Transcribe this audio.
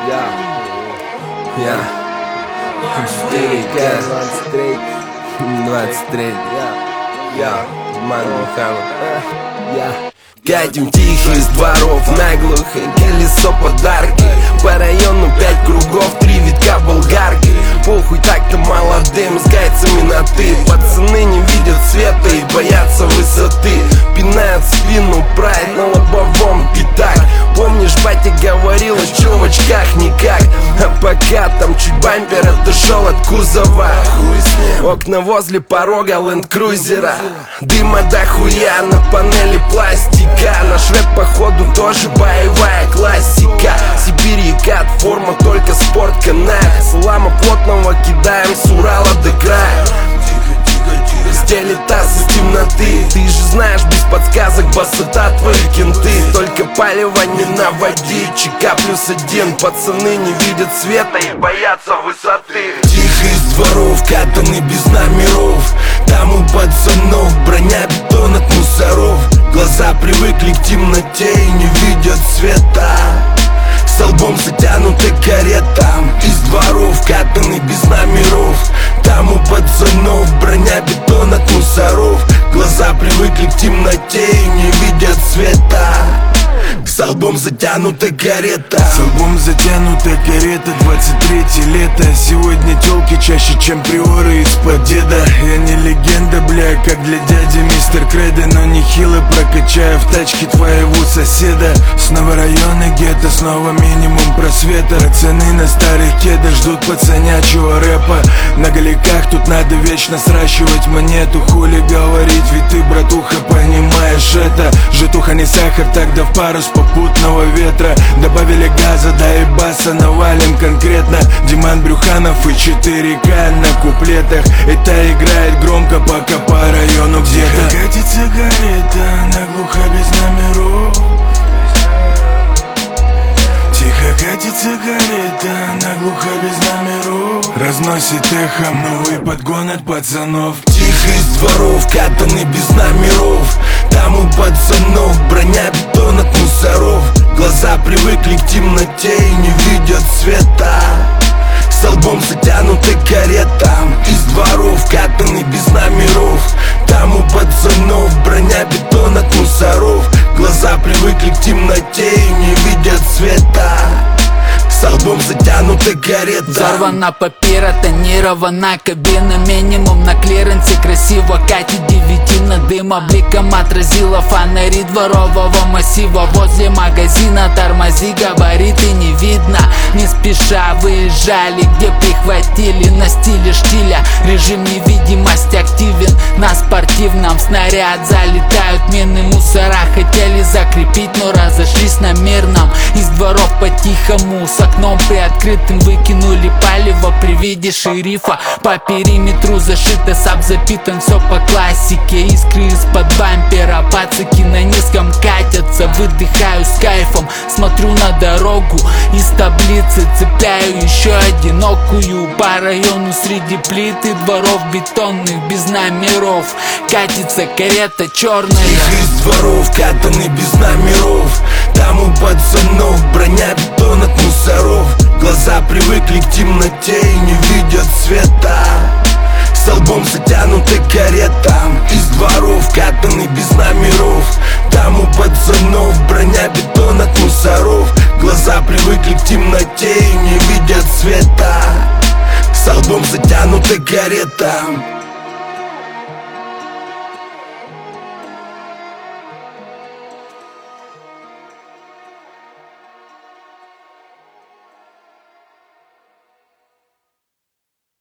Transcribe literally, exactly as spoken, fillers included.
Я, я, четыре К, двадцать три, двадцать три, я, я, Ман Мухаммад, я. Катим тихо из дворов наглухо, колесо подарки. По району пять кругов, три витка болгарки. Похуй так-то молодым, с гайцами на ты. Пацаны не видят света и боятся высоты. Пинают спину прайд на лобовом пятак. Помнишь, батя говорил, а чё в очках никак. А пока там чуть бампер отошел от кузова. Окна возле порога ленд-крузера. Дыма дохуя на панели пластика. Наш рэп походу тоже боевая классика. Сибирь и Кат, форма только спортканал. Салама плотного кидаем с Урала до края. Стелит таз из темноты. Ты же знаешь, без подсказок басота твои кенты. Только палево не наводи. ЧК плюс один. Пацаны не видят света и боятся высоты. Тихо из дворов, катаны без номеров. Там у пацанов броня, бетон от мусоров. Глаза привыкли к темноте и не видят света. С лбом затянуты каретам. Из дворов, катаны без номеров. Там у пацанов броня, бетон от мусоров. Глаза привыкли к темноте и не видят света. С лбом затянута карета. С лбом затянута карета. Двадцать третье лето. Сегодня тёлки чаще, чем приоры из-под деда. Я не легенда, бля, как для дяди мистер Кредо. Но нехило прокачаю в тачке твоего соседа. Снова районы гетто, снова минимум просвета. Пацаны на старых кедах ждут пацанячего рэпа. На голиках тут надо вечно сращивать монету. Хули говорить, ведь ты, братуха, понимаешь это. Житуха не сахар, тогда в пару с попутного ветра. Добавили газа, да и баса, навалим конкретно. Диман Брюханов и четыре К на куплетах. Это играет громко, пока по району где-то катится карета, наглухо без номеров. Тихо катится карета, наглухо без номеров. Разносит эхом новый подгон от пацанов. Тихо из дворов, катаны без номеров. Там у пацанов броня, бетон от мусоров. Глаза привыкли к темноте и не видят света. С лбом затянуты каретам. Из дворов, катаны без номеров. Там у пацанов броня, бетон от мусоров. Глаза привыкли к темноте и не видят света. С лбом затянута карета. Взорвана папира, тонирована кабина. Минимум на клиренсе, красиво катит девятина. Дым обликом отразила фонари дворового массива. Возле магазина тормози, габариты не видно. Не спеша выезжали, где прихватили. На стиле штиля режим невидимости активен. На спортивном снаряд залетают мины. Мусора хотели закрепить, но разошлись на мирном. Из дворов по-тихому с окном приоткрытым выкинули палево при виде шерифа. По периметру зашито, саб запитан, все по классике. Искры из-под бампера, пацаки на низком катятся. Выдыхаю с кайфом, смотрю на дорогу. Из таблицы цепляю еще одинокую. По району среди плит и дворов бетонных без номеров катится карета черная. Тихо из дворов, катаны без номеров. Там у пацанов броня, бетон от мусоров. Глаза привыкли к темноте и не видят света. С лбом затянуты каретам. Из дворов, катаны без номеров. Там у пацанов броня, бетон от мусоров. Глаза привыкли к темноте и не видят света. С лбом затянуты каретам.